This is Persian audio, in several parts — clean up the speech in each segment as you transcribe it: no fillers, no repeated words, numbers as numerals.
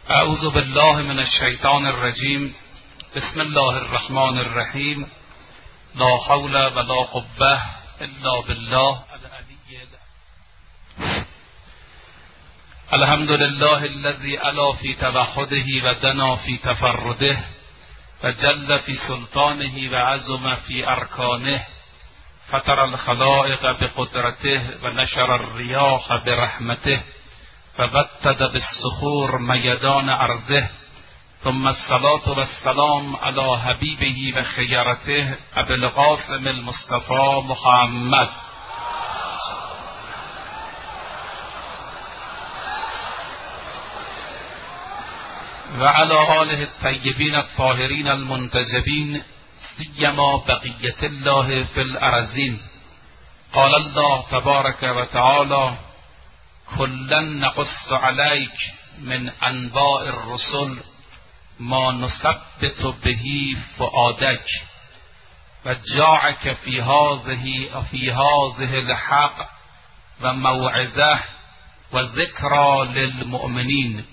اعوذ بالله من الشیطان الرجیم. بسم الله الرحمن الرحیم. لا حول ولا قوة الا بالله العلی. الحمد لله الذي علا في توحده و دنا في تفرده و جل في سلطانه و عظم في ارکانه. فطر الخلائق بقدرته و نشر الرياح برحمته و وطد بالصخور میدان ارضه. ثم الصلاة والسلام على حبیبه و خیرته ابی القاسم المصطفى محمد و على آله الطیبین الطاهرین المنتجبین سیما بقیة الله فی الارضین. قال الله تبارک و تعالی: کلا نقص علیک من انباء الرسل ما نثبت به فؤادک و جاءک فی هذه الحق و موعظه و ذکری للمؤمنین.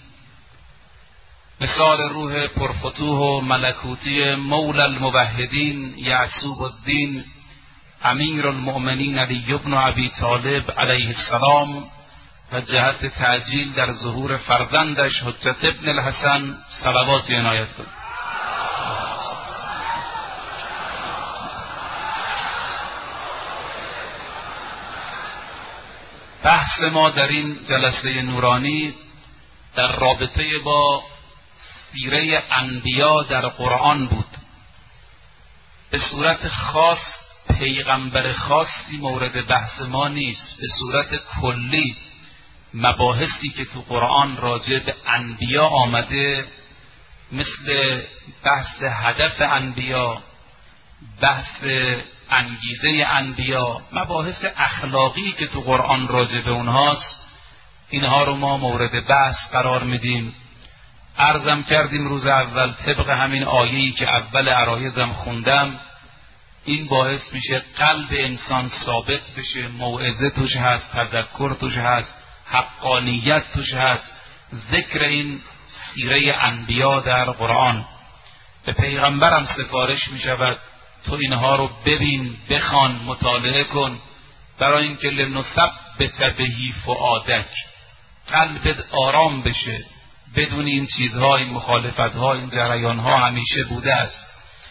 مثال روح پرفتوح و ملکوتی مولا الموحدین یعقوب الدین امیر المؤمنین علی بن ابی طالب علیه السلام و جهت تعجیل در ظهور فرزندش حجت ابن الحسن صلوات عنایت کن. بحث ما در این جلسه نورانی در رابطه با سیره انبیا در قرآن بود. به صورت خاص پیغمبر خاصی مورد بحث ما نیست. به صورت کلی مباحثی که تو قرآن راجع به انبیا آمده، مثل بحث هدف انبیا، بحث انگیزه انبیا، مباحث اخلاقی که تو قرآن راجع به اونهاست، اینها رو ما مورد بحث قرار میدیم. عرضم کردیم روز اول طبق همین آیه‌ای که اول عرایضم خوندم، این باعث میشه قلب انسان ثابت بشه، موعظه توش هست، تذکر توش هست، حقانیت توش هست، ذکر این سیره انبیا در قرآن. به پیغمبرم سفارش میشود تو اینها رو ببین، بخوان، مطالعه کن، برای اینکه لنثبت به فؤادک، قلبت آرام بشه، بدون این چیزها، این مخالفتها، این جریانها همیشه بوده است.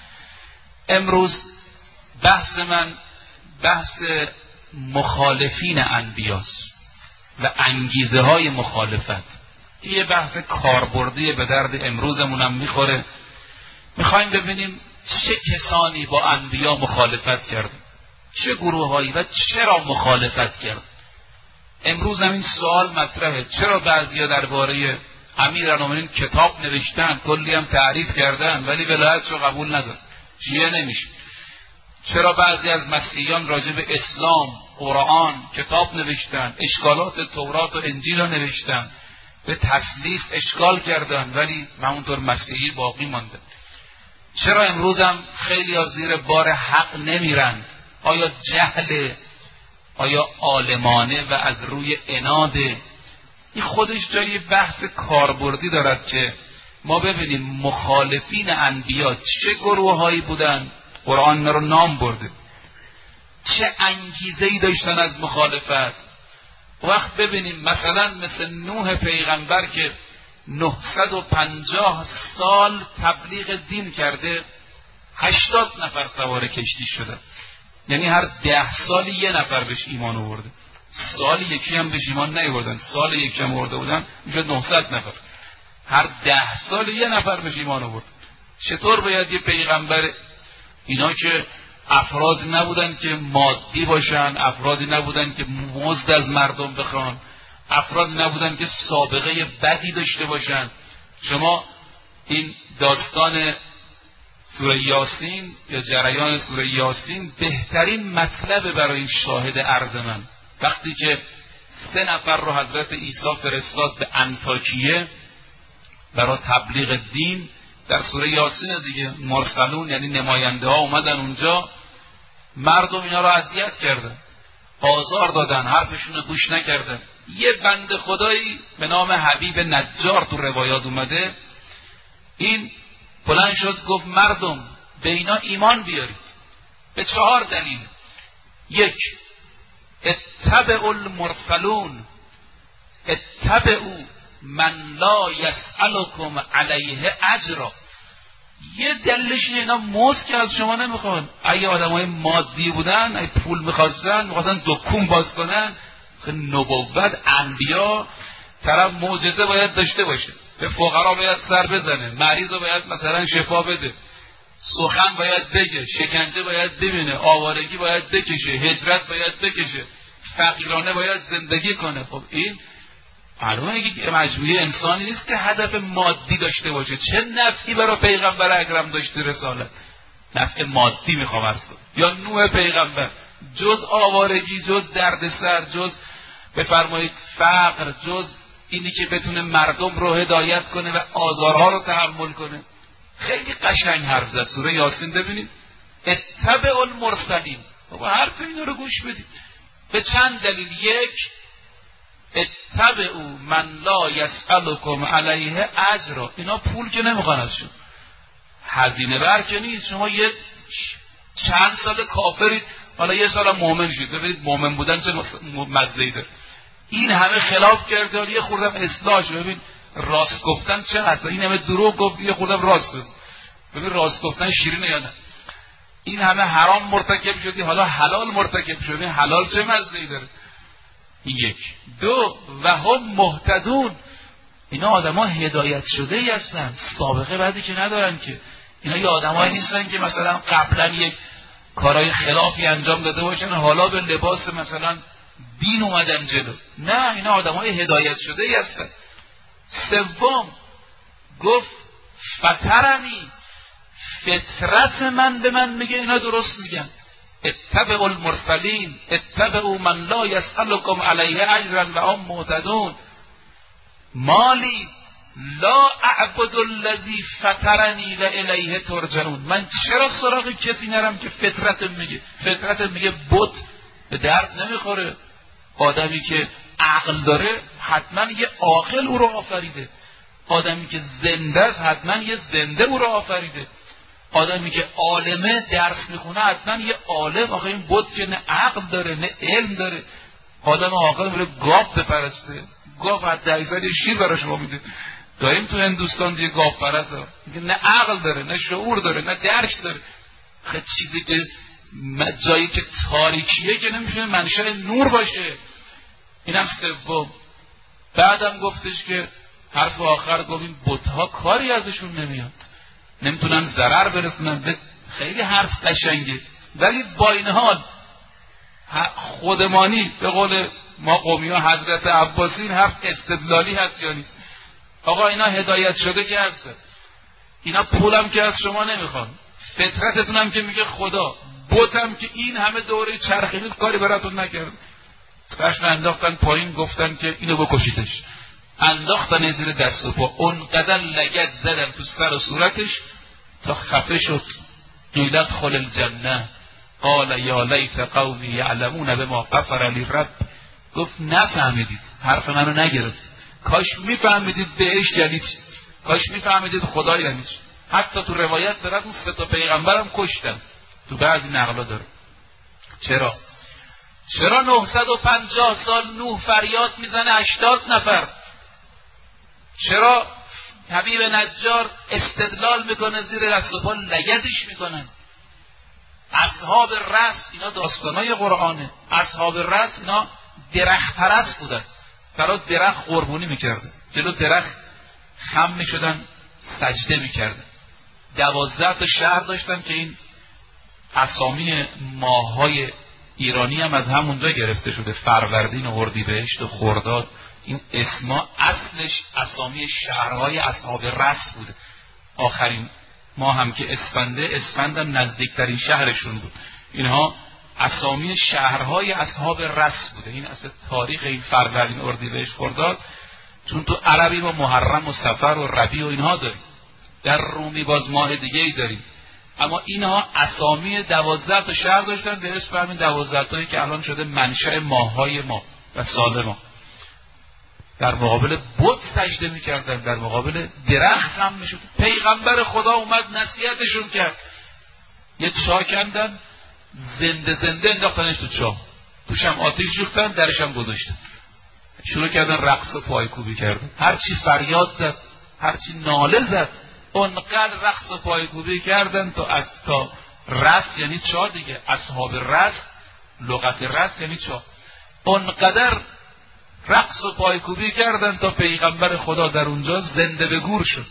امروز بحث من بحث مخالفین انبیاست و انگیزه های مخالفت. یه بحث کاربردی به درد امروزمونم میخوره. میخوایم ببینیم چه کسانی با انبیا مخالفت کرد، چه گروه هایی و چرا مخالفت کرد. امروز هم این سوال مطرحه: چرا بعضیا درباره امیرالمومنین کتاب نوشتن، کلی هم تعریف کردن، ولی ولایتشو قبول ندارن، شیعه نمیشه؟ چرا بعضی از مسیحیان راجع به اسلام، قرآن کتاب نوشتن، اشکالات تورات و انجیل رو نوشتن، به تثلیث اشکال کردن، ولی همونطور مسیحی باقی مانده؟ چرا امروز هم خیلی از زیر بار حق نمیرند؟ آیا جهل؟ آیا عالمانه و از روی عناده؟ این خودش جای بحث کاربردی دارد که ما ببینیم مخالفین انبیا چه گروه هایی بودن. قرآن رو نام برده، چه انگیزه‌ای داشتن از مخالفت. وقت ببینیم مثلا مثل نوح پیغمبر که 950 سال تبلیغ دین کرده، 80 نفر سوار کشتی شده، یعنی هر 10 سالی یه نفر بهش ایمان آورده. سال یکی هم بهش ایمان نیاوردن، سال یکی هم آورده بودن، میشد 900 نفر. هر 10 سال یه نفر بهش ایمان آورد. چطور باید یه پیغمبر، اینا که افراد نبودن که مادی باشن، افرادی نبودن که مزد از مردم بخوان، افراد نبودن که سابقه بدی داشته باشن. شما این داستان سوره یاسین یا جریان سوره یاسین بهترین مطلب برای شاهد عرض من. وقتی که 3 نفر رو حضرت عیسی فرستاد به انطاکیه برای تبلیغ دین، در سوره یاسین دیگه، مرسلون یعنی نماینده ها اومدن اونجا، مردم اینا رو اذیت کردن، آزار دادن، حرفشون رو گوش نکردن. یه بنده خدایی به نام حبیب نجار تو روایات اومده، این بلند شد گفت مردم به اینا ایمان بیارید به 4 دلیل. 1 اتبعوا المرسلون اتبعوا من لا یسألکم علیه اجرا. یه دلیلش اینا موز که از شما نمیخوان. اگه آدمای مادی بودن، اگه پول میخواستن دکون باز کنن، نبوت انبیا طرف معجزه باید داشته باشه، به فقرا باید سر بزنه، مریض رو باید مثلا شفا بده، سخن باید بگه، شکنجه باید ببینه، آوارگی باید بکشه، هجرت باید بکشه، فقیرانه باید زندگی کنه. خب این معلومه که مجموعه انسانی نیست که هدف مادی داشته باشه. چه نفعی برای پیغمبر اکرم داشته رسالت؟ نفع مادی میخوام ارز کنم. یا نوح پیغمبر جز آوارگی، جز دردسر، جز بفرمایید فقر، جز اینی که بتونه مردم رو هدایت کنه و آزارها رو تحمل کنه. خیلی قشنگ حرف زد. سوره یاسین ببینید اتبعوا المرسلین. بابا حرف اینا رو گوش بدید. به چند دلیل. 1 اتبعوا من لا یسألکم علیه اجرا. اینا پول که نمیخوان از شما، هزینه بر که نیست. شما یه چند سال کافرید، حالا یه سال مؤمن شید، ببینید مؤمن بودن چه مزه‌ای داره. این همه خلاف کرده، حالا یه خوردم اصلاح شد. ببین راست گفتن چه هست، این همه دروغ گفت، یه خوردم راست گفت. ببین راست گفتن شیرینه یا نه. این همه حرام مرتکب شدی، حالا حلال مرتکب شدی، حلال چه مزه‌ای داره. 1 2 و هم مهتدون. اینا آدما هدایت شده ای هستن، سابقه بعدی که ندارن که. اینا یه آدمایی نیستن که مثلا قبلا یک کارهای خلافی انجام داده باشن حالا به لباس مثلا دین اومدن جلو. نه، اینا آدمای هدایت شده ای هستن. 3 گفت فطرنی، فطرت من به من میگه اینا درست میگن. اتبعوا المرسلین اتبعوا من لا یسألکم علیه اجرا و هم مهتدون. مالی لا اعبد الذی فطرنی و الیه ترجعون. من چرا سراغ کسی نرم که فطرت میگه؟ فطرت میگه بت به درد نمیخوره. آدمی که عقل داره حتما یه عاقل او رو آفریده. آدمی که زنده است حتما یه زنده او رو آفریده. آدمی که عالمه درس میخونه حتما یه عالم. آخه این بت که نه عقل داره نه علم داره. آدم عاقل میره گاو بپرسته، گاو حتی اکثر یه شیر برای شما میده. داریم تو هندوستان دیگه گاو پرست میگه نه عقل داره نه شعور داره نه درک داره. خیلی چیزی که جایی که تاریکیه که نمیشه منشأ نور باشه. اینم 3. بعدم گفتش که حرف آخر گفت این بت‌ها کاری ازشون نمیاد، نمیتونن ضرر برسونن. خیلی حرف قشنگه، ولی با این حال خودمانی به قول ما قومی ها حضرت عباسی این حرف استدلالی هست یا نیست؟ آقا اینا هدایت شده که هستن، اینا پولم که از شما نمیخوان، فطرتتون هم که میگه خدا، بتم که این همه دوره چرخیدید کاری براتون نکرد. سرشن انداختن پایین گفتن که اینو بکشیدش، انداختن زیر دست و پا، اونقدر لگد زدن تو سر و صورتش تا خفه شد. قیلت خل الجنه قال یا لیت قومی یعلمون بما غفر لی رب. گفت نفهمیدید، حرف منو نگرفتید، کاش میفهمیدید بهشت یعنی چی، کاش میفهمیدید خدا یعنی چی. حتی تو روایت دارد اون 3 پیغمبرم کشتن، تو بعضی نقلا داره. چرا 950 سال نوح فریاد میزنه 80 نفر؟ چرا حبیب نجار استدلال میکنه زیر دست و پا لگدش میکنن؟ اصحاب رس، اینا داستانای قرآنه، اصحاب رس اینا درخت پرست بودن، برای درخت قربونی میکردن، جلو درخت خم میشدن سجده میکردن. 12 تا شهر داشتن که این اسامی ماههای ایرانی هم از همونجا گرفته شده، فروردین و اردیبهشت و خرداد. این اسما اصلش اسامی شهرهای اصحاب رس بوده. آخرین ما هم که اسفند هم نزدیکترین شهرشون بود. اینها اسامی شهرهای اصحاب رس بوده. این اصل تاریخ این فروردین اردیبهشت خرداد. چون تو عربی ما محرم و صفر و ربیع و اینها داریم، در رومی باز ماه دیگه ای داریم، اما اینها اسامی 12 تا شهر داشتن به اسم همین 12 تایی که الان شده منشأ ماههای ما و سال ما. در مقابل بت سجده میکردن، در مقابل درخت هم میشد. پیغمبر خدا اومد نصیحتشون کرد، یه چاه کندن، زنده زنده انداختنش تو چاه، توش هم آتش ریختن، درش هم گذاشتن، شروع کردن رقص و پایکوبی کردن، هر چی فریاد زد، هر چی ناله زد، اونقدر رقص و پایکوبی کردن تا رس یعنی چاه دیگه، اصحاب رس، لغت رس یعنی چاه، اونقدر رقص و پایکوبی کردن تا پیغمبر خدا در اونجا زنده به گور شد.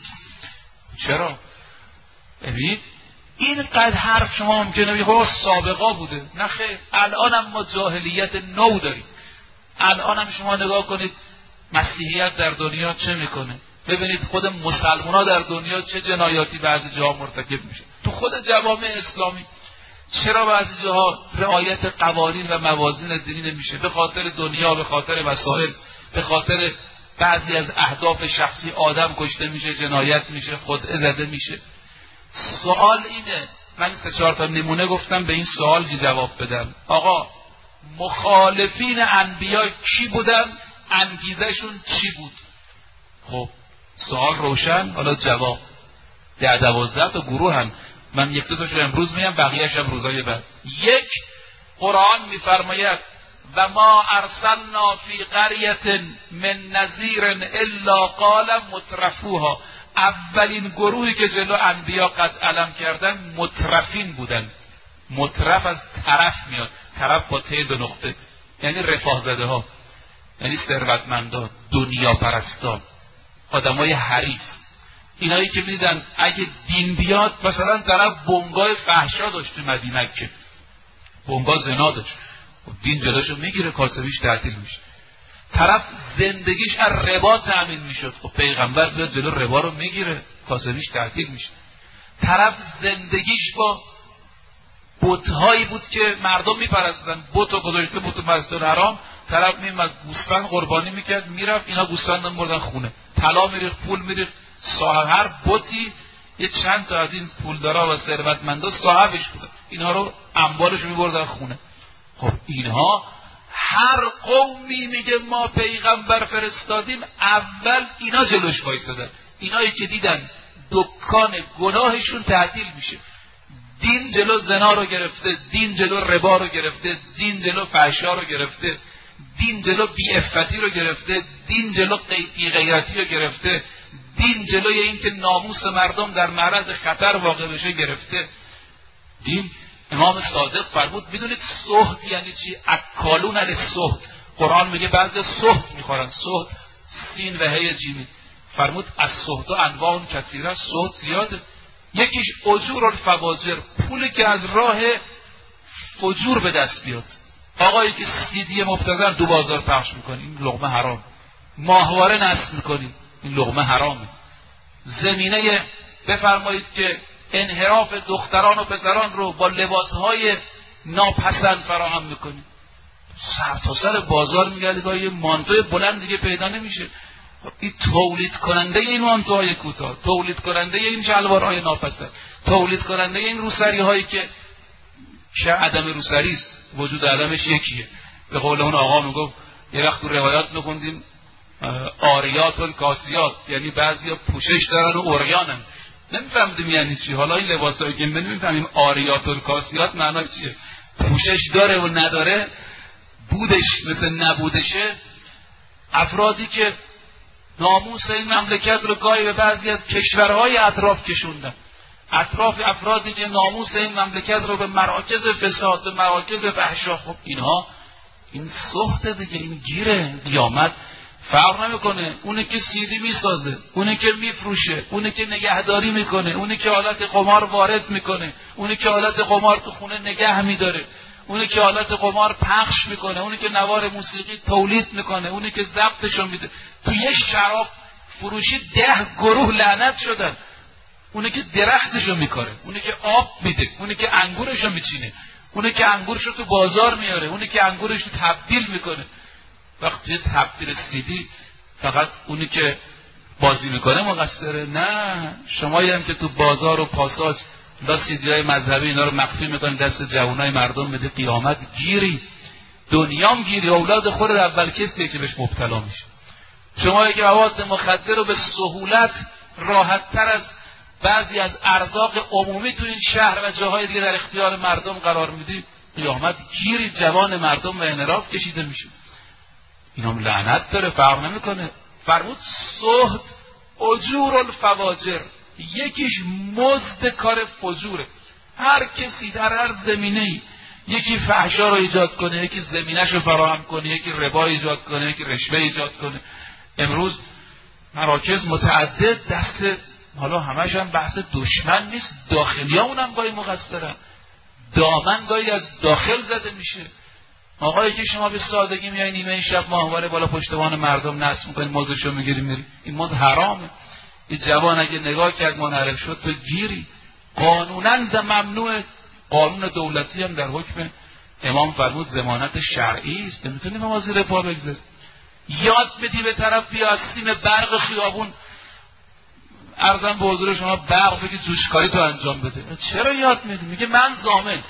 چرا؟ ببینید اینقدر حرف شما ممکنه بگید خب سابقا بوده، نه خیر، الان هم ما جاهلیت نو داریم. الان هم شما نگاه کنید مسیحیت در دنیا چه میکنه، ببینید خود مسلمان ها در دنیا چه جنایاتی بعضی جاها مرتکب میشه. تو خود جوامع اسلامی چرا بعضی جاها رعایت قوانین و موازین دینی نمیشه؟ به خاطر دنیا، به خاطر وسایل، به خاطر بعضی از اهداف شخصی آدم کشته میشه، جنایت میشه، خودعه زده میشه. سوال اینه، من 3-4 تا نمونه گفتم، به این سوال جواب بدم. آقا مخالفین انبیا کی بودن؟ انگیزشون چی بود؟ خب سوال روشن، حالا جواب. 10-12 تا گروه هم، من 1-2 تاشو امروز میگم، بقیه‌اش هم روزای بعد. یک، قرآن میفرماید و ما ارسلنا فی قریة من نذیر الا قال مترفوها. اولین گروهی که جلو انبیا قد علم کردن مترفین بودن. مترف از طرف میاد، طرف با ته 2 نقطه، یعنی رفاه زده ها، یعنی ثروتمندان، دنیا پرستان، آدمای حریص، اینایی که میدن اگه دین بیاد، مثلا طرف بنگاه فحشا داشت تو مدینه، که بنگاه زنا داشت، دین جلوشو میگیره، کاسبیش تعطیل میشه. طرف زندگیش از ربا تأمین میشد، خب پیغمبر بیاد جلو ربا رو میگیره، کاسبیش تعطیل میشه. طرف زندگیش با بت‌هایی بود که مردم میپرستن، بت و گذاشته بت و مسجد حرام، طرف میومد گوسفند قربانی میکرد، میرفت اینا گوسفند میبردن خونه، طلا میریخت، پول میریخت، صاحب هر بتی یه چند تا از این پولدارا و ثروتمندا صاحبش بودن، اینا رو اموالش میبردن خونه. خب اینها هر قومی میگه ما پیغمبر فرستادیم، اول اینا جلوش وایسادن، اینایی که دیدن دکان گناهشون تعطیل میشه، دین جلو زنا رو گرفته، دین جلو ربا رو گرفته، دین جلو فحشا رو گرفته، دین جلو بی‌عفتی رو گرفته، دین جلو غیرتی رو گرفته، دین جلوی این که ناموس مردم در معرض خطر واقع بشه گرفته. دین، امام صادق فرمود میدونید سحت یعنی چی؟ اکالون علی سحت. قرآن میگه بعضی سحت میخورن، سحت سین و هی جیمی، فرمود از سحت انواع کثیره، سحت زیاده. یکیش اجور الفواجر، پولی که از راه فجور به دست بیاد. آقایی که CD مبتذل دو بازار پخش میکنی، این لقمه حرام. ماهواره نصب میکنی، این لقمه حرامه. زمینه بفرمایید که انحراف دختران و پسران رو با لباسهای ناپسند فراهم میکنی. سر تا سر بازار میگردی با یه مانتوی بلند دیگه پیدا نمیشه. این تولید کننده این مانتوهای کوتاه، تولید کننده این شلوارهای ناپسند، تولید کننده این روسری هایی که عدم روسری است، وجود عدمش یکیه. به قول اون آقا میگفت یه وقت تو روایات میخوندیم آریات و کاسیات، یعنی بعضیا پوشش دارن و عریانن. نمیفهمیدیم یعنی چی. حالا این لباسایی که نمیفهمیم آریات و کاسیات معنی چیه. پوشش داره و نداره، بودش مثل نبودشه. افرادی که ناموس این مملکت رو گاهی به بعضی از کشورهای اطراف کشوندن، افرادی که ناموس این مملکت رو به مراکز فساد، به مراکز فحشا، خب اینها این سخت دیگه، این گیره. قیامت فرق نمیکنه، اونی که CD میسازه، اونی که میفروشه، اونی که نگهداری میکنه، اونی که آلت قمار وارد میکنه، اونی که آلت قمار تو خونه نگه میداره، اونی که آلت قمار پخش میکنه، اونی که نوار موسیقی تولید میکنه، اونی که ضبطشو میده. تو یه شراب فروشی 10 گروه لعنت شدن. اونی که درختشو میکاره، اونی که آب میده، اونی که انگورشو میچینه، اونی که انگورشو تو بازار میاره، اونی که انگورشو تبدیل میکنه. وقتی تبدیل CD فقط اونی که بازی میکنه مقصره؟ نه، شمایی هم که تو بازار و پاساج دا CD های مذهبی اینا رو مخفی میکنی دست جوانای مردم، بده قیامت گیری، دنیام گیری، اولاد خود اول کسیه که بهش مبتلا میشه. شما یک مواد مخدر رو به سهولت راحت تر از بعضی از ارزاق عمومی تو این شهر و جاهای دیگه در اختیار مردم قرار میدید، قیامت گیری جوان مردم و انحراف کشیده میشه. اینا لعنت داره، فرق نمیکنه. فرمود سهد اجور الفواجر، یکیش مزد کار فجوره. هر کسی در هر زمینه‌ای یکی فحشا رو ایجاد کنه، یکی زمینش رو فراهم کنه، یکی ربا ایجاد کنه، یکی رشوه ایجاد کنه. امروز مراکز متعدد دست، حالا همش هم بحث دشمن نیست، داخلی ها اونم گاهی مقصرن، دامن گاهی از داخل زده میشه. آقایی که شما به سادگی میای نیمه شب ماهواره بالا پشتوان مردم نصب میکنی، مزدشو میگیری میری، این مزد حرامه. این جوان اگه نگاه کرد منحرف شد تو گیری. قانونا ممنوع. قانون دولتی هم در حکم امام فرمود ضمانت شرعی است، نمیتونی ما زیر پا بگذاری. یاد بدی به طرف بیا از تیم برق خیابون عرضم به حضور شما برق بگی جوشکاری تو انجام بده. چرا یاد میدی؟ میگه من ضامن.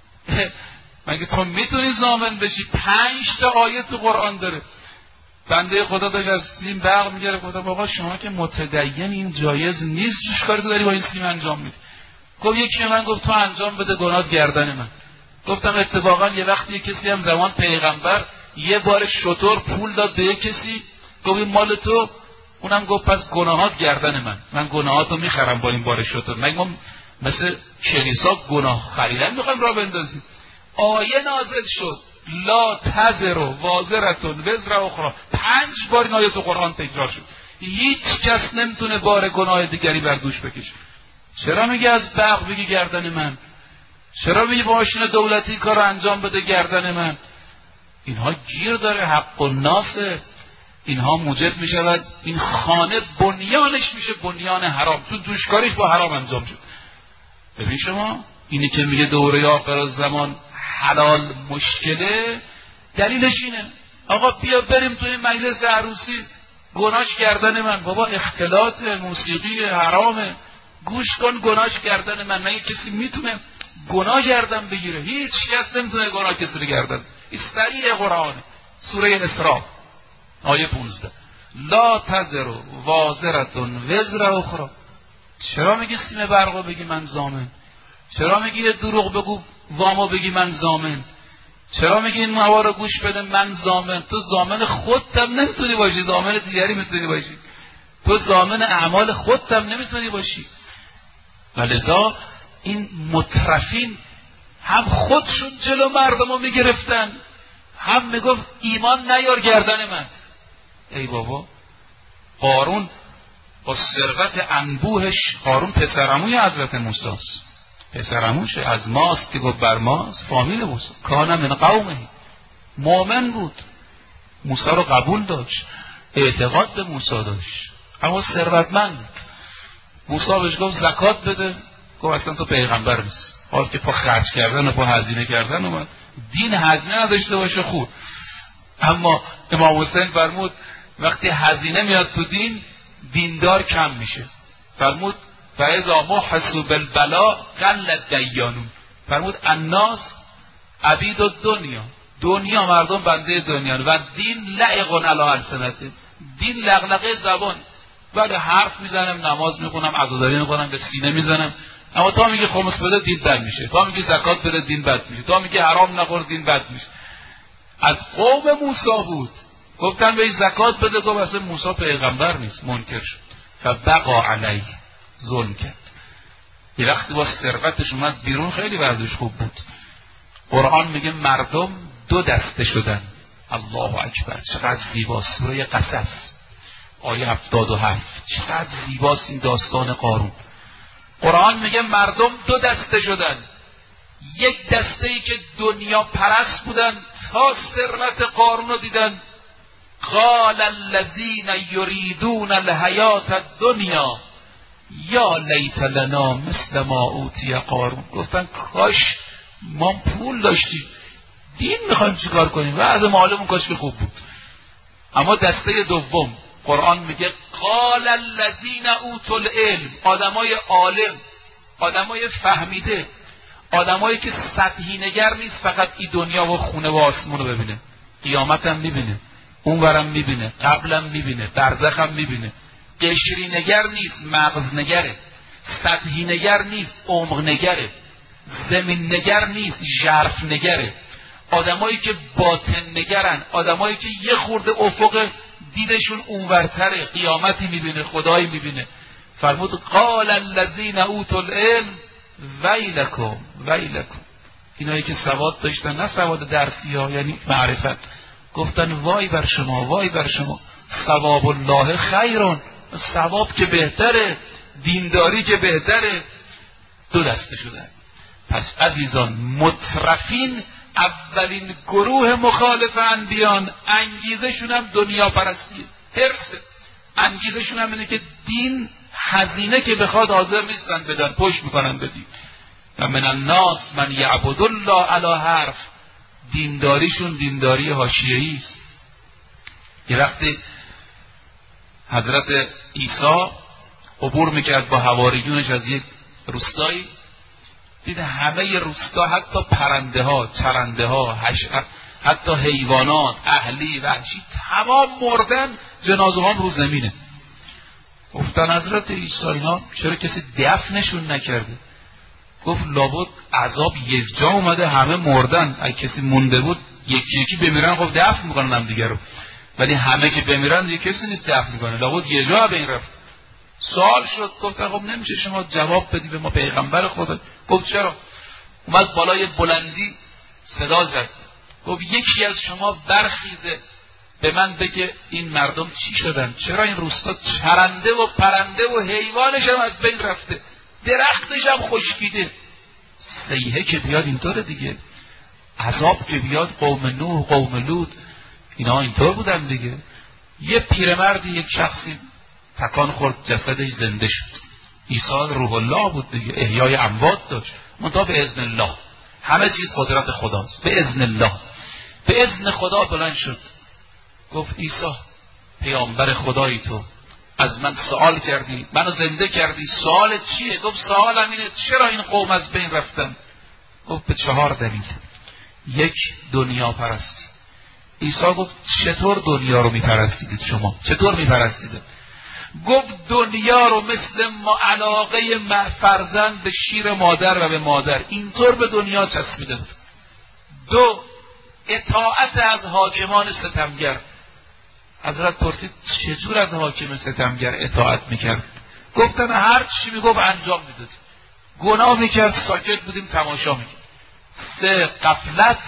مگه تو میتونی ضامن بشی؟ 5 تا آیه تو قرآن داره. بنده خدا داشت از سیم برق میگره، خدا بابا شما که متدین این جایز نیست جوشکاری تو داری با این سیم انجام میدی. گفت یکی من گفت تو انجام بده گناه گردن من. گفتم اتفاقا یه وقتی کسی هم زمان پیغمبر یه بار شتر پول داد به یه کسی، گفت این مال تو، اونم گفت پس گناهات گردن من گناهاتو میخرم با این بار شتر. مگه ما مثل کلیسا گناه خریدن میخوایم راه بندازیم؟ آیه نازل شد لا تزر وازرتون وزر اخرى، 5 بار این آیه تو قرآن تکرار شد. هیچ کس نمیتونه بار گناه دیگری بر دوش بکشه. چرا میگه از برق بگی گردن من؟ چرا میگه با ماشین دولتی کارو انجام بده گردن من؟ اینها گیر داره، حق الناسه. اینها موجب میشود این خانه بنیانش میشه بنیان حرام، چون دوشکاریش با حرام انجام شد. ببین شما اینی که میگه دوره آخر زمان حلال مشکله، دلیلش اینه. آقا بیا بریم توی مجلس عروسی، گناهش گردن من. بابا اختلاط موسیقی حرامه، گوش کن گناهش گردن من. مگه کسی میتونه گناه گردن بگیره؟ هیچ کس نمیتونه گناه کسی رو گردن. این صریح قرآنه، سوره اسراء آیه 15 لا تزر وازرتون وزر اخرى. چرا میگی سیم برقو بگی من ضامن؟ چرا میگی یه دروغ بگو وامو بگی من ضامن؟ چرا میگی این موارد رو گوش بده من ضامن؟ تو ضامن خودت هم نمیتونی باشی، ضامن دیگری میتونی باشی. تو ضامن اعمال خودت هم نمیتونی باشی. ولذا این مترفین هم خودشون جلو مردم رو میگرفتن، هم میگفت ایمان نیار گردن من. ای بابا، قارون با ثروت انبوهش، قارون پسرعموی حضرت موسی است، پسرعموشه، از ماست که گفت بر ماست، فامیل موسی. کان من قومه، مؤمن بود، موسی رو قبول داشت، اعتقاد به موسی داشت، اما ثروتمند. موسی بهش گفت زکات بده، گفت اصلا تو پیغمبر نیست. حال که پا خرج کردن و پا هزینه کردن اومد. دین هزینه نداشته باشه خوب، اما امام حسین فرمود وقتی هزینه میاد تو دین، دیندار کم میشه. فرمود فاذا محسوا بالبلاء قل دیانون. فرمود الناس عبید الدنیا، دنیا مردم بنده دنیا، و دین لعق علی السنته، دین لغلقه زبان. بعد حرف میزنم، نماز میخونم، عزاداری میکنم، به سینه میزنم، اما تا میگه خمس بده دین بد میشه، تا میگه زکات بده دین بد میشه، تا میگه حرام نخور دین بد میشه. از قوم موسی بود، گفتن به زکات بده، گفت اصلا موسی پیغمبر نیست، منکر شد. فبقى علیه، ظلم کرد. یه وقتی با ثروتش اومد بیرون خیلی وضعش خوب بود. قرآن میگه مردم 2 دسته شدن. الله اکبر، چقدر زیباست. سوره قصص آیه 77، چقدر زیباست این داستان قارون. قرآن میگه مردم 2 دسته شدن. یک دسته ای که دنیا پرست بودن تا ثروت قارون رو دیدن. قال الذين يريدون الحیات الدنیا یا لیت لنا مثل ما اوتی قارون. گفتن کاش ما پول داشتیم، دین میخوایم چیکار کنیم، وضع معلومون کاش که خوب بود. اما دسته دوم قرآن میگه قال الذين اوتوا العلم، آدمای عالم، آدمای فهمیده، آدمایی که سطحی نگر نیست، فقط این دنیا و خونه و آسمون رو ببینه، قیامت هم میبینه، اونورم میبینه، قبلم میبینه، برزخم میبینه. قشری نگر نیست، مغز نگره. سطحی نگر نیست، عمق نگره. زمین نگر نیست، ژرف نگره. آدمایی که باطن نگرن، آدمایی که یه خورده افق دیدشون اونورتره، قیامتی میبینه، خدایی میبینه. فرمود قال الذین اوتوا العلم ویلکم ویلکم، اینایی که سواد داشتن، نه سواد درسی ها یعنی معرفت، گفتن وای بر شما، وای بر شما، ثواب الله خیرون، ثواب که بهتره، دینداری که بهتره. دو دسته شدن. پس عزیزان مترفین، اولین گروه مخالف انبیان، انگیزشون هم دنیا پرستیه، حرصه. انگیزشون هم اینه که دین هزینه که بخواد حاضر نیستن بدن، پشت میکنن بدین. و من الناس من یعبد الله علی حرف، دینداریشون دینداری حاشیه‌ای است. یه وقتی حضرت عیسی عبور میکرد با حواریونش از یک روستایی، دید همه روستا، حتی پرنده ها، چرنده ها، حتی حیوانات اهلی وحشی تمام مردن، جنازه هم رو زمینه. گفتن حضرت عیسی اینا چرا کسی دفنشون نکرده؟ گفت لابد عذاب یک جا اومده، همه مردن، اگه کسی مونده بود یکی یکی بمیرن، خب دفن میکنن هم دیگه رو، ولی همه که بمیرن دیگه کسی نیست دفن میکنه، لابد یه جا به این رفت. سوال شد، گفت خب نمیشه شما جواب بدی به ما پیغمبر خدا؟ گفت چرا؟ اومد بالای بلندی صدا زد، گفت یکی از شما برخیزه به من بگه این مردم چی شدن، چرا این روستا چرنده و پرنده و حیوانش هم از بین رفته، درختش هم خشکیده. سیحه که بیاد اینطوره دیگه، عذاب که بیاد قوم نوح، قوم لوط، اینا اینطور بودن دیگه. یه پیرمردی، یک شخصی تکان خورد، جسدش زنده شد. عیسی روح الله بود دیگه، احیای اموات داشت، منتها به اذن الله. همه چیز قدرت خداست، به اذن الله. به اذن خدا بلند شد، گفت عیسی پیامبر خدایی تو، از من سوال کردی، منو زنده کردی، سوالت چیه؟ گفت سوالم اینه چرا این قوم از بین رفتن؟ گفت به 4 دلیل. یک، دنیا پرستی. عیسی گفت چطور دنیا رو میپرستیدید شما؟ چطور میپرستیدید؟ گفت دنیا رو مثل ما علاقه فرزند به شیر مادر و به مادر، اینطور به دنیا چسبیده بود. 2، اطاعت از حاکمان ستمگر. حضرت پرسید چجور از حاکم ستمگر اطاعت میکرد؟ گفتن هر چی میگفت انجام میداد، گناه میکرد ساکت بودیم تماشا میکرد. 3، غفلت.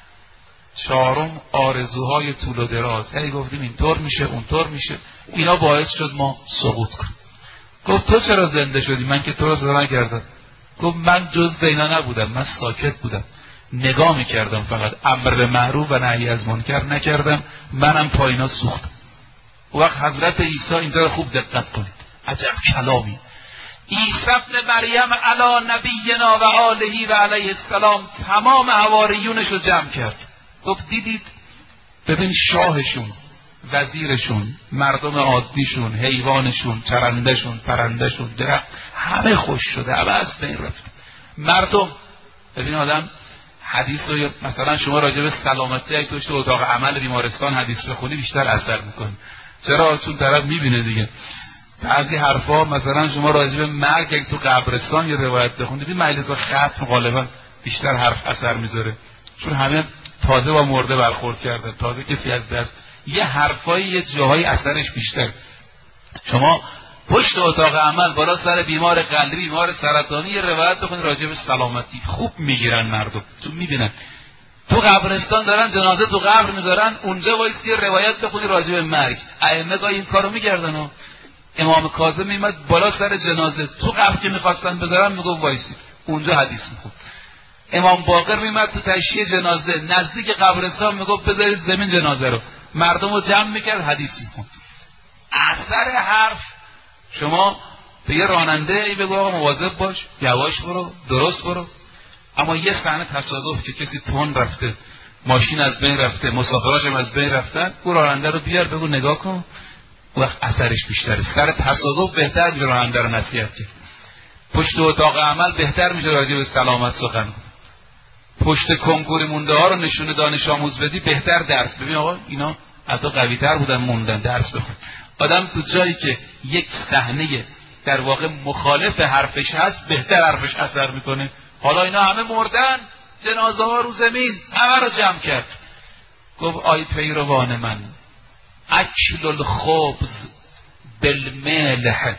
4، آرزوهای طول و دراز، هی گفتیم اینطور میشه اونطور میشه، اینا باعث شد ما سقوط کنیم. گفت تو چرا زنده شدی؟ من که تو رو زنده نکردم. گفت من جز اینا نبودم، من ساکت بودم، نگاه میکردم، فقط امر به معروف و نهی از منکر نکردم، منم پایینا سوختم. وقت حضرت عیسی اینطور خوب دقت کنید، عجب کلامی. عیسی ابن مریم علی نبینا و آله و علیه السلام تمام حواریونش رو جمع کرد، گفت دیدید؟ ببین شاهشون، وزیرشون، مردم عادیشون، حیوانشون، چرندشون، پرندشون، درخت، همه خوش شده، همه از بین رفت. مردم، ببین آدم حدیث رو مثلا شما راجع به سلامتی اگه تو اتاق عمل بیمارستان حدیث بخونی بیشتر اثر میکنه. چرا؟ چون طرف میبینه دیگه. بعضی حرفا مثلا شما راجع به مرگ اگه تو قبرستان یه روایت بخونی، ببین مجلس ختم غالبا بیشتر حرف اثر میذاره، چون همه تازه با مرده برخورد کرده، تازه کسی از دست، یه حرفایی یه جاهای اثرش بیشتر. شما پشت اتاق عمل بالا سر بیمار قلبی، بیمار سرطانی یه روایت بخونید راجع به سلامتی، خوب میگیرن مردم، تو میبینن. تو قبرستان دارن جنازه تو قبر میذارن، اونجا وایسی روایت بخونی راجع به مرگ. ائمه گاهی این کارو میکردن. امام کاظم میمد بالا سر جنازه، تو قبر که میخواستن بذارن میگفت وایسی، اونجا حدیث میخوند. امام باقر میمد تو تشییع جنازه نزدیک قبرستان میگفت بذارید زمین جنازه رو، مردم رو جمع میکرد حدیث میخوند. اثر حرف. شما به یه راننده ای بگو آقا مواظب باش، یواش برو، درست برو، اما یه صحنه تصادف که کسی تون رفته، ماشین از بین رفته، مسافراش هم از بین رفتن، اون راننده رو بیار بگو نگاه کن، وقت اثرش بیشتره. سر تصادف بهتر میشه راننده رو نصیحت کرد. پشت اتاق عمل بهتر میشه راجع به سلامت سخن. پشت کنکور مونده ها رو نشونه دانش آموز بدی بهتر درس. ببین آقا اینا حتی قوی تر بودن موندن درس بخون. آدم تو جایی که یک صحنه در واقع مخالف حرفش هست بهتر حرفش اثر میکنه. حالا اینا همه مردن، جنازه ها رو زمین، همه رو جمع کرد. گفت آی پیروان من، اکل الخبز بالملح،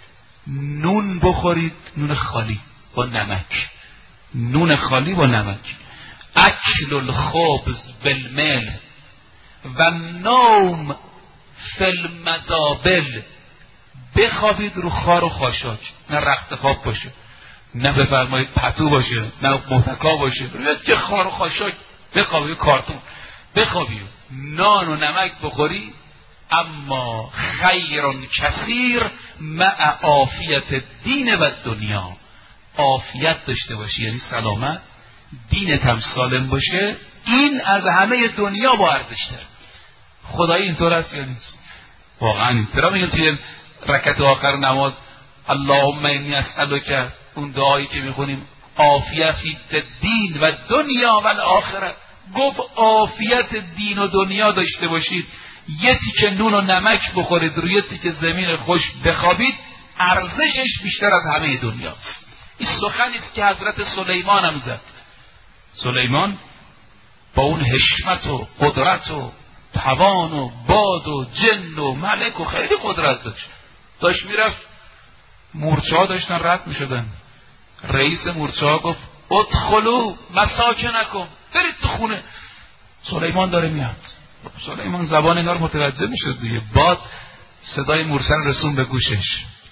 نون بخورید، نون خالی با نمک، نون خالی با نمک. اکل الخبز بالملح و نوم فی المزابل، بخوابید رو خار و خاشاک، نه رخت خواب باشه، نه بفرمایید پتو باشه، نه محتکا باشه، روی چه خار و خاشاک بخوابید، کارتون بخوابید، نان و نمک بخوری. اما خیر کثیر مع عافیت دین و دنیا، عافیت داشته باشی یعنی سلامت، دینت هم سالم باشه، این از همه دنیا با ارزش‌تر. خدایی اینطور است یا نیست؟ واقعا اینطور. میگن توی رکعت آخر نماز اللهم انی اسألک، اون دعایی که میخونیم عافیت دین و دنیا و الاخره، گفت عافیت دین و دنیا داشته باشید، یه تیکه نون و نمک بخورید، روی تیکه زمین خوش بخوابید، ارزشش بیشتر از همه دنیاست. این سخنی است که حضرت سلیمان هم زد. سلیمان با اون حشمت و قدرت و توان و باد و جن و ملک و خیلی قدرت داشت میرفت، مورچه ها داشتن رد میشدن، رئیس مورچه ها گفت ادخلوا مساکنکم، برید تو خونه. سلیمان داره میاد. سلیمان زبان اینا رو متوجه میشد دیگه. باد صدای مورچه رو رسون به گوشش،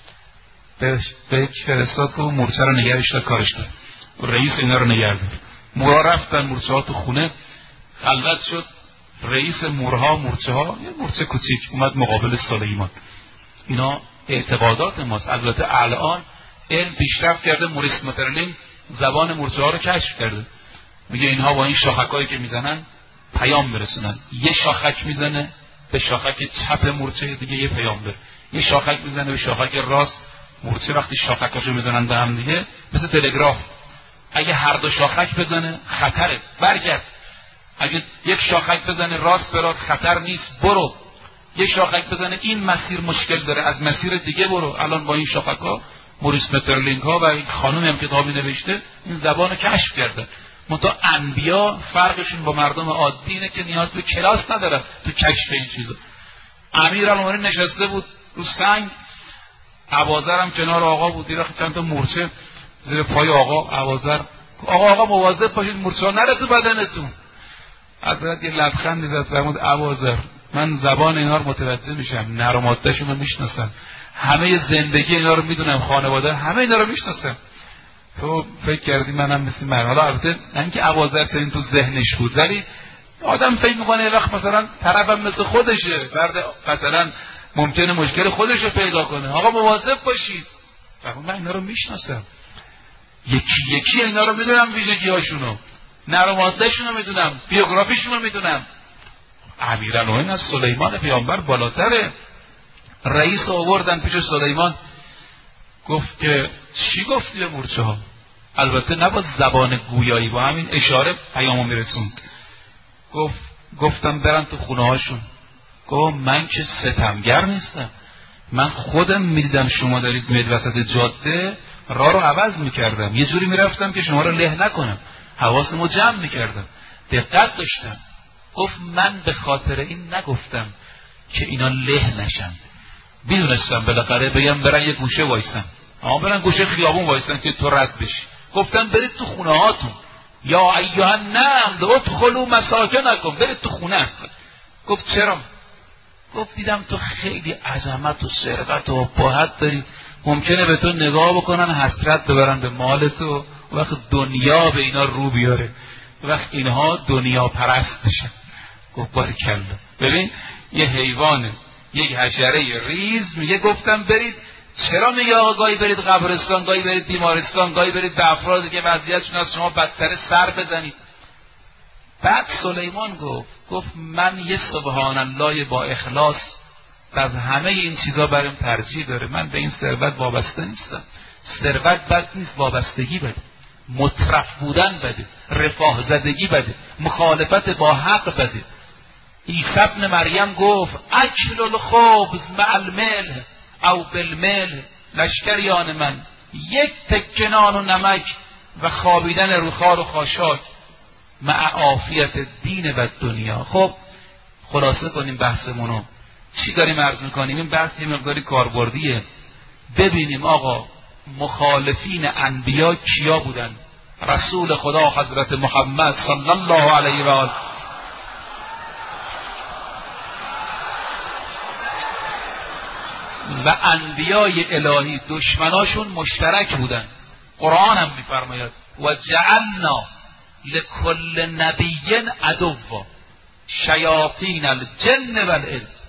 به فرستاد که مورچه رو نگهش تا کارش داره. رئیس اینا رو نگه داره. مورا رفتن، مورچه ها تو خونه خلوت شد. رئیس مورها، مورچه ها، یه مورچه کوچیک اومد مقابل سلیمان. اینا اعتقادات ماست. البته الان علم پیشرفت کرده، موریس مترلینگ زبان مورچه ها رو کشف کرده. میگه اینها با این شاخکایی که میزنن پیام برسونن. یه شاخک میزنه به شاخک چپ مورچه دیگه یه پیام بره، یه شاخک میزنه به شاخک راست مورچه. وقتی شاخکاشو میزنن به هم دیگه مثل تلگراف، اگه هر دو شاخک بزنه خطره، برگرد. اگه یک شاخک بزنه راست برات خطر نیست، برو. یک شاخک بزنه این مسیر مشکل داره، از مسیر دیگه برو. الان با این شاخک‌ها موریس مترلینگ ها و این خانم هم کتابی نوشته این زبانو کشف کرده. منتها انبیا فرقشون با مردم عادی اینه که نیاز به کلاس ندارن تو کشف این چیزا. امیرالمومنین نشسته بود رو سنگ، ابوذر هم کنار آقا بود، دیره چند تا مورچه زیر پای آقا. ابوذر آقا مواظب باشید مورچه‌ها نره تو بدنتون. حضرت یه لبخندی زد فرمود ابوذر من زبان اینا رو متوجه میشم، نر و ماده‌شون رو میشناسم، همه زندگی اینا رو میدونم، خانواده همه اینا رو میشناسم. تو فکر کردی منم مثل من؟ حالا البته نه اینکه ابوذر چنین تو ذهنش بود، ولی آدم فکر میکنه یه وقت مثلا طرفم مثل خودشه، فرد مثلا ممکنه مشکل خودش رو پیدا کنه. آقا مواظب باشید. من اینا رو میشناسم، یکی یکی اینا رو میدونم، ویژگی‌هاشونو، نر و ماده‌شون رو میدونم، بیوگرافیشون رو میدونم. امیرالمومنین از سلیمان پیامبر بالاتره. رئیس آوردن پیش سلیمان، گفت که چی گفتی به مورچه ها؟ البته نه با زبان گویایی، با همین اشاره پیامو میرسوند. گفتم برن تو خونه هاشون. گفت من که ستمگر نیستم، من خودم میدیدم شما دارید میرید وسط جاده، راه رو عوض میکردم، یه جوری میرفتم که شما رو له نکنم، حواسمو جمع میکردم، دقت داشتم. گفت من به خاطر این نگفتم که اینا له نشن، میدونستم بالاخره بگم برن یه گوشه وایسن، اما برن گوشه خیابون وایسن که تو رد بشی. گفتم برید تو خونه هاتون، یا ایها النمل ادخلوا مساکنکم، برید تو خونه است. گفت چرا؟ گفت دیدم تو خیلی عظمت و سرقت و ابهت داری، ممکنه به تو نگاه بکنن حسرت ببرن به مال تو، وقت دنیا به اینا رو بیاره، وقت اینها دنیا پرست بشن. گفت باریکلا. ببین یه حیوانه، یک حشره ریز میگه گفتم برید. چرا میگه آقا گاهی برید قبرستان، گاهی برید بیمارستان، گاهی برید به افرادی که وضعیتشون از شما بدتره سر بزنید؟ بعد سلیمان گفت من یه سبحان الله با اخلاص از همه این چیزا برام ترجیح داره. من به این ثروت وابسته نیستم. ثروت بد نیست، وابستگی بده، مترف بودن بده، رفاه زدگی بده، مخالفت با حق بده. عیسی ابن مریم گفت اکل الخبز مع الملح او بالملح، لشکریان من، یک تکه نان و نمک و خوابیدن رو خار و خاشاک مع عافیت دین و دنیا. خب خلاصه کنیم بحثمونو، چی داریم عرض میکنیم؟ این بحث یه مقداری کاربردیه. ببینیم آقا مخالفین انبیا کیا بودن؟ رسول خدا حضرت محمد صلی الله علیه و آله و انبیای الهی دشمناشون مشترک بودن. قرآن هم میفرماید و جعلنا لکل نبی عدوا شیاطین الجن والانس.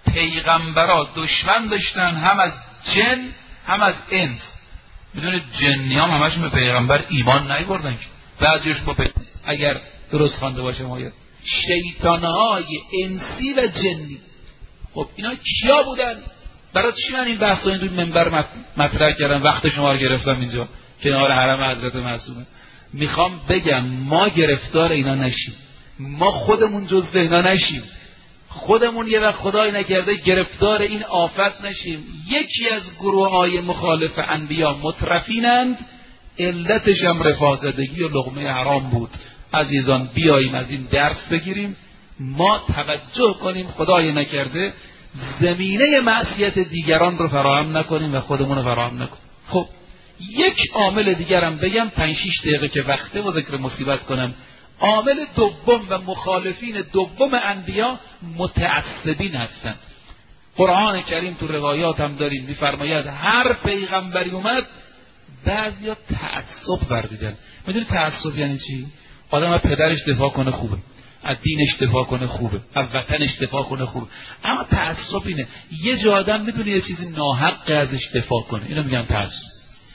پیغمبرا دشمن داشتن، هم از جن هم از انس. میدونید جنیان همشون به پیغمبر ایمان نیاوردن که بعضیش اگر درست خوانده باشه ماید شیطانهای انسی و جنی. خب اینا کیا بودن؟ برای چی من این بحثا این منبر مطرح کردم؟ وقت شما رو گرفتم اینجا کنار حرم حضرت معصومه. میخوام بگم ما گرفتار اینا نشیم، ما خودمون جزو اینا نشیم، خودمون یه وقت خدای نکرده گرفتار این آفت نشیم. یکی از گروه‌های مخالف انبیا مترفینند، علتش هم رفازدگی و لقمه حرام بود. عزیزان بیاییم از این درس بگیریم، ما توجه کنیم خدای نکرده زمینه معصیت دیگران رو فراهم نکنیم و خودمون رو فراهم نکنیم. خب یک عامل دیگرم بگم، 5-6 دقیقه که وقته و ذکر مصیبت کنم. عامل دوم و مخالفین دوم انبیا متعصبین هستند. قرآن کریم تو روایات هم داریم میفرماید هر پیغمبری اومد بعضیا تعصب ورزیدن. میدونی تعصب یعنی چی؟ آدم از پدرش دفاع کنه خوبه، از دینش دفاع کنه خوبه، از وطنش دفاع کنه خوبه، اما تعصب اینه یه جا آدم میدونه یه چیزی ناحق ازش دفاع کنه. اینو میگن تعصب.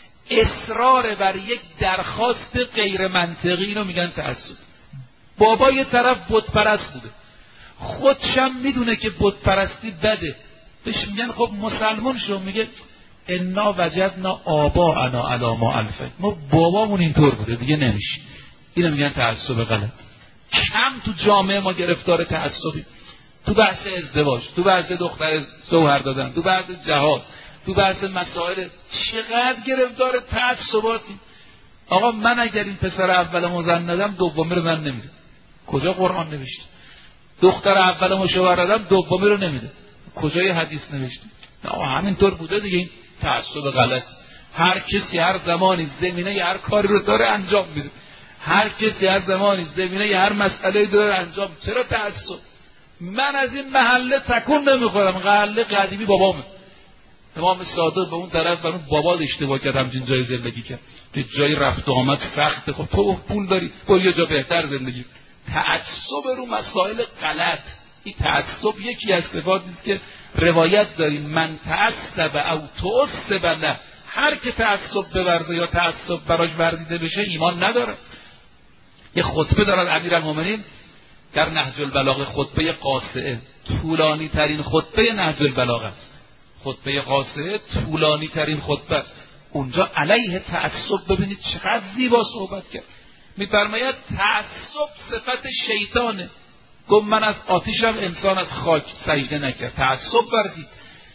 اصرار بر یک درخواست غیر منطقی، اینو میگن تعصب. بابا یه طرف بت پرست بوده، خودشم میدونه که بت پرستی بده، بهش میگن خب مسلمان شو، میگه انا وجدنا آباءنا علی ما الفین، ما بابامون اینطور بوده دیگه نمیشه. اینو میگن تعصب غلط. کم تو جامعه ما گرفتار تعصبی، تو بحث ازدواج، تو بحث دختر شوهر دادن، تو بحث جهاد، تو بحث مسائل، چقدر گرفتار تعصباتی. آقا من اگر این پسر اولمو زن ندم دومی رو زن نمیده. کجا قرآن نوشته؟ دختر اولمو شوهر دادم دومی رو نمیده. کجای حدیث نوشته؟ نه همینطور بوده دیگه. این تعصب غلط. هر کسی هر زمانی زمینه هر کاری رو داره انجام میده، هر کسی هر زمانی زمینه هر مسئله داره انجام. چرا تعصب؟ من از این محله تکون نمیخورم، محله قدیمی بابامه. امام صادق به اون طرف بر اون بابا اشتباه کرد، همچین جای زندگی کرد که جای رفت و آمد سخته. خب تو پول داری برو یه جا بهتر زندگی. تعصب رو مسائل غلط. این تعصب یکی از صفاتی است که روایت داریم من تعصب او تعصب له. هر که تعصب بورزه یا تعصب براش ورزیده بشه ایمان نداره. یه خطبه دارن امیرالمومنین در نهج البلاغه، خطبه قاصعه، طولانی ترین خطبه نهج البلاغه است. خطبه قاصعه طولانی ترین خطبه. اونجا علیه تعصب ببینید چقدر زیبا صحبت کرد. میفرماید تعصب صفت شیطانه. گفت من از آتیشم انسان از خاک سجده نکرد. تعصب ورزید.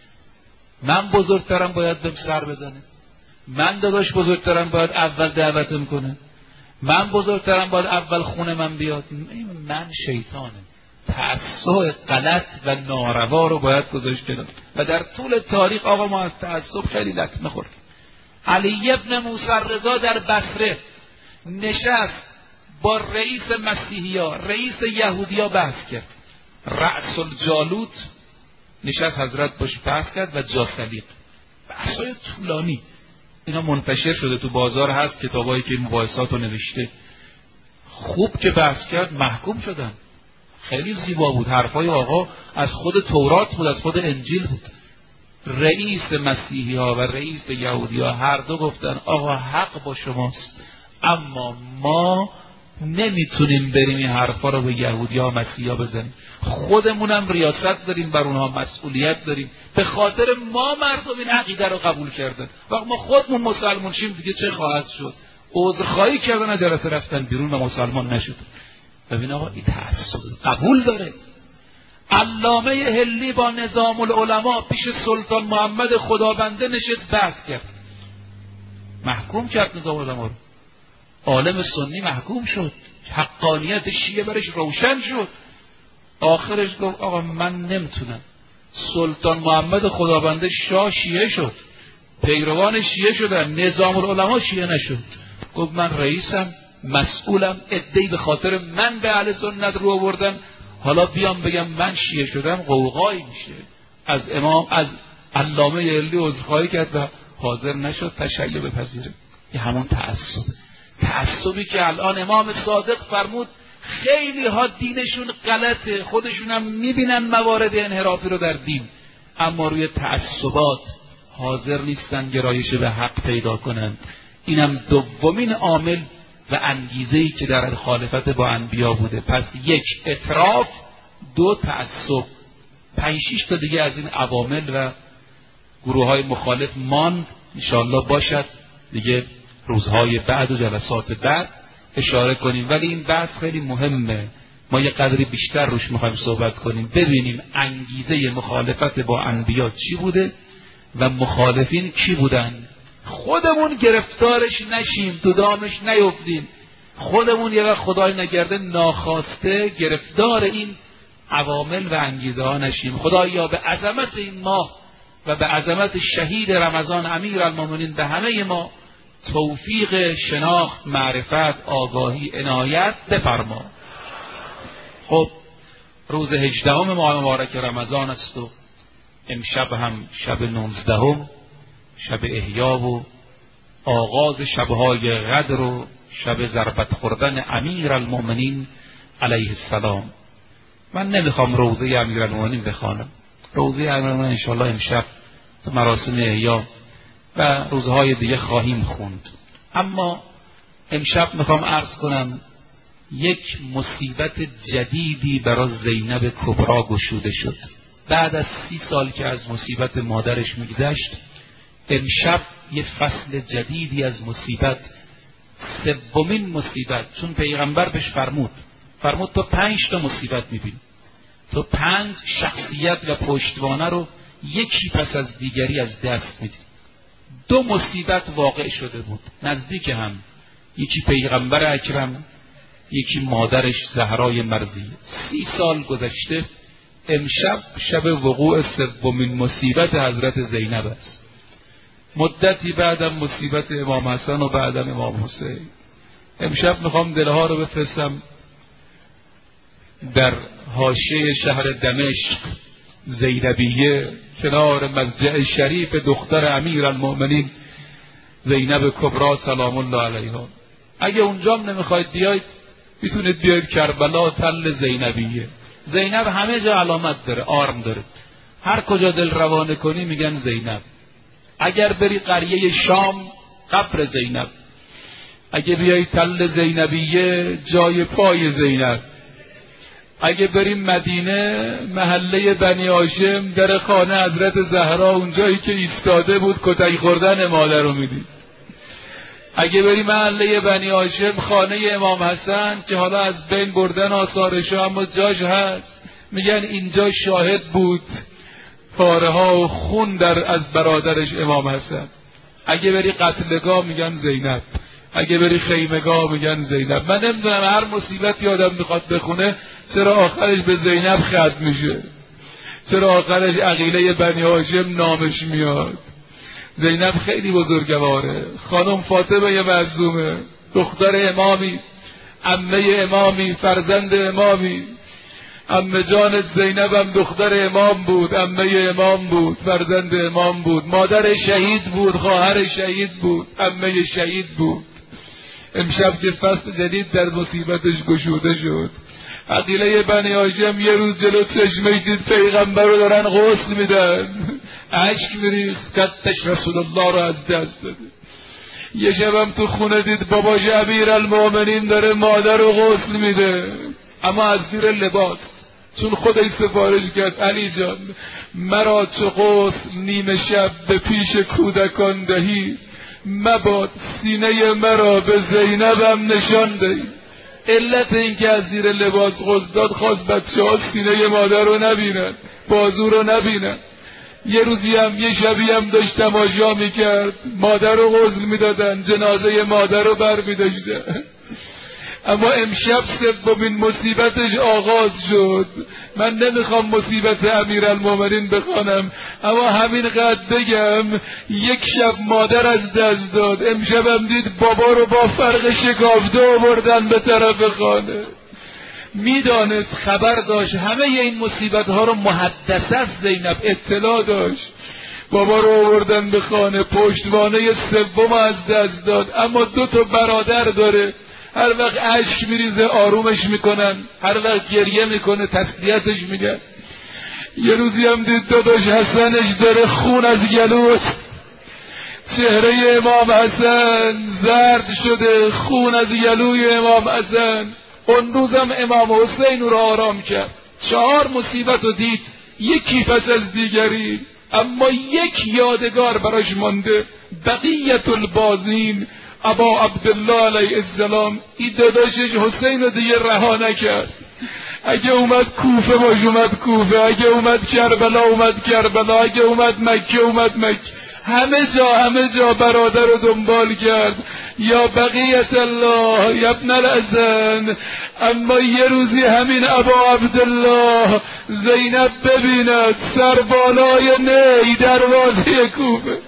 من بزرگترم باید بهم سر بزنه، من داداش بزرگترم باید اول دعوتم کنه، من بزرگترم باید اول خونه من بیاد. من شیطانه. تعصب غلط و ناروا رو باید گذاشت کنار. و در طول تاریخ آقا ما از تعصب خیلی لطمه خوردیم. علی ابن موسی رضا در بصره نشست با رئیس مسیحیا، رئیس یهودیا بحث کرد. رأس الجالوت نشست حضرت باش بحث کرد و جاسلیق. بحثای طولانی. اینا منتشر شده تو بازار، هست کتابایی که مباحثات رو نوشته. خوب که بحث کرد محکوم شدن. خیلی زیبا بود. حرفای آقا از خود تورات بود، از خود انجیل بود. رئیس مسیحی ها و رئیس یهودی ها هر دو گفتن آقا حق با شماست، اما ما نمیتونیم بریم این حرفا رو به یهودی ها و مسیحی ها بزنیم. خودمونم ریاست داریم، بر اونها مسئولیت داریم. به خاطر ما مردم این عقیده رو قبول کردن. وقت ما خودمون مسلمان شیم دیگه چه خواهد شد؟ عذرخواهی کردن، از جلسه رفتن بیرون و مسلمان نشد. ببین آقا این تعصب قبول داره. علامه هلی با نظام العلماء پیش سلطان محمد خدابنده نشست بحث کرد، محکوم کرد نظام العلماء رو. عالم سنی محکوم شد، حقانیت شیعه برش روشن شد. آخرش گفت آقا من نمیتونم. سلطان محمد خدابنده شاه شیعه شد، پیروان شیعه شدن، نظام العلماء شیعه نشد. گفت من رئیسم، مسئولم، عده‌ای به خاطر من به اهل سنت رو آوردن، حالا بیام بگم من شیعه شدم قوقایی میشه. از امام، از علامه هلی عذرخواهی کرد و حاضر نشد تشیع بپذیره. این همون تعصبی که الان امام صادق فرمود خیلی ها دینشون غلطه، خودشون هم میبینن موارد انحرافی رو در دین، اما روی تعصبات حاضر نیستن گرایش به حق پیدا کنند. اینم دومین عامل و انگیزه‌ای که در مخالفت با انبیا بوده. پس یک اطراف، دو تعصب. 5-6 تا دیگه از این عوامل و گروه‌های مخالف ماند، انشاءالله باشد دیگه روزهای بعد و جلسات بعد اشاره کنیم. ولی این بحث خیلی مهمه، ما یه قدری بیشتر روش میخوایم صحبت کنیم، ببینیم انگیزه مخالفت با انبیا چی بوده و مخالفین کی بودن، خودمون گرفتارش نشیم، تو دامش نیفتیم، خودمون یه وقت خدای نگرده ناخواسته گرفتار این عوامل و انگیزه ها نشیم. خدایا به عظمت این ماه و به عظمت شهید رمضان امیرالمومنین به همه ما توفیق شناخت، معرفت، آگاهی، عنایت بفرما. خب روز 18 ماه مبارک رمضان است و امشب هم شب 19، شب احیا و آغاز شبهای قدر و شب ضربت خوردن امیرالمومنین علیه السلام. من نمیخوام روزه امیرالمومنین بخوانم، روزه امیرالمومنین انشاءالله امشب تو مراسم احیا و روزهای دیگه خواهیم خوند. اما امشب میخوام عرض کنم یک مصیبت جدیدی برای زینب کبرا گشوده شد. بعد از 30 سال که از مصیبت مادرش میگذشت، امشب یه فصل جدیدی از مصیبت، سومین مصیبت، چون پیغمبر بهش فرمود تو 5 تا مصیبت میبینی، تو 5 شخصیت و پشتوانه رو یکی پس از دیگری از دست میدی. 2 مصیبت واقع شده بود نزدیک هم، یکی پیغمبر اکرم، یکی مادرش زهرای مرضیه. 30 سال گذشته، امشب شب وقوع سومین مصیبت حضرت زینب است. مدتی بعدم مصیبت امام حسن و بعدم امام حسین. امشب میخوام دلها رو بفرستم در حاشیه شهر دمشق، زینبیه، کنار مسجد شریف دختر امیرالمومنین زینب کبرا سلام الله علیها. اگه اونجام نمیخواید بیاید، میتونید بیاید کربلا، تل زینبیه. زینب همه جا علامت داره، آرم داره، هر کجا دل روانه کنی میگن زینب. اگر بری قریه شام، قبر زینب. اگه بیای تل زینبیه، جای پای زینب. اگه بریم مدینه، محله بنی هاشم، در خانه حضرت زهرا، اونجایی که ایستاده بود کتک خوردن مادر رو میدید. اگه بریم محله بنی هاشم، خانه امام حسن که حالا از بین بردن آثارش اما جاش هست، میگن اینجا شاهد بود پاره ها و خون از برادرش امام حسن. اگه بری قتلگاه میگن زینب، اگه بری خیمگاه میگن زینب. من نمیدونم هر مصیبتی آدم میخواد بخونه چرا آخرش به زینب ختم میشه، چرا آخرش عقیله بنی هاشم نامش میاد. زینب خیلی بزرگواره، خانم فاطمه معصومه، دختر امامی، عمه امامی، فرزند امامی. عمه جانت زینب هم دختر امام بود، عمه امام بود، فرزند امام بود، مادر شهید بود، خواهر شهید بود، عمه شهید بود. امشب که فصل جدید در مصیبتش گشوده شد. عقیله بنی هاشم یه روز جلو چشمش دید پیغمبر رو دارن غسل میدن، اشک میریخت، کتش رسول الله رو از دست داده. یه شبم تو خونه دید باباش امیرالمومنین داره مادر رو غسل میده، اما از زیر لباس، چون خودش سفارش کرد علی جان مرا چو غسل نیمه شب به پیش کودکان دهی، مباد سینه مرا به زینبم نشان دهی. علت این که از زیر لباس غسل داد خواست بچه ها سینه مادر رو نبینن، بازو رو نبینن. یه روزی هم یه شبی هم داشت تماشا میکرد، مادر رو غسل میدادن، جنازه مادر رو بر میداشتن. اما امشب سومین مصیبتش آغاز شد. من نمیخوام مصیبت امیرالمومنین بخوانم، اما همین قد بگم یک شب مادر از دست داد، امشب هم دید بابا رو با فرق شکافته آوردن به طرف خانه. میدانست، خبر داشت، همه این مصیبت ها رو محدثه است زینب اطلاع داشت. بابا رو آوردن به خانه، پشتوانه سوم از دست داد، اما 2 برادر داره، هر وقت اشک میریزه آرومش میکنن، هر وقت گریه میکنه تسلیتش میگن. یه روزی هم دید داداش حسنش داره خون از گلوش، چهره امام حسن زرد شده، خون از گلوی امام حسن. اون روزم امام حسین رو آرام کرد. 4 مصیبت رو دید، یکی پس از دیگری، اما یک یادگار براش مانده، بقیت البازین ابا عبدالله علیه السلام. این داداشش حسین رو دیگه رها نکرد. اگه اومد کوفه باش اومد کوفه، اگه اومد کربلا اومد کربلا، اگه اومد مکه اومد مکه، همه جا برادر رو دنبال کرد. یا بقیت الله یا ابن الحسن. اما یه روزی همین ابا عبدالله زینب ببیند سر بالای نی دروازه کوفه،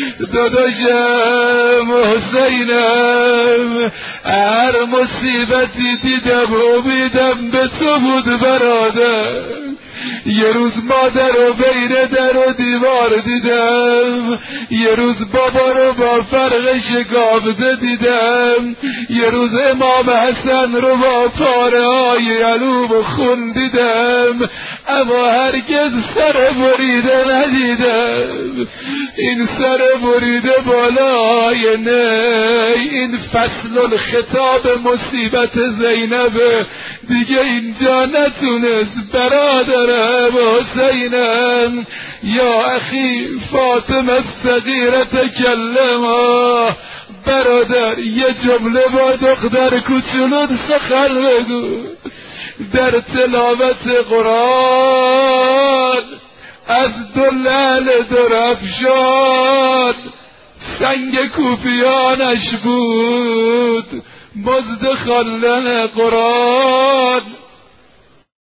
داداشم حسینم هر مصیبتی دیدم امیدم به تو بود برادر. یه روز مادر رو بین در و دیوار دیدم، یه روز بابا رو با فرق شکافته دیدم، یه روز امام حسن رو با پاره های علوم و خون دیدم، اما هرگز سر بریده ندیدم. این سر بریده بالای نی، این فصل الخطاب مصیبت زینب دیگه اینجا نتونست. برادرم حسینم یا اخی فاطمه الصغیره تکلما، برادر یه جمله با دختر کوچولوت سخن بگو. در تلاوت قرآن از 2 لعل درفشان سنگ کوفیانش بود، مزد خواندن قرآن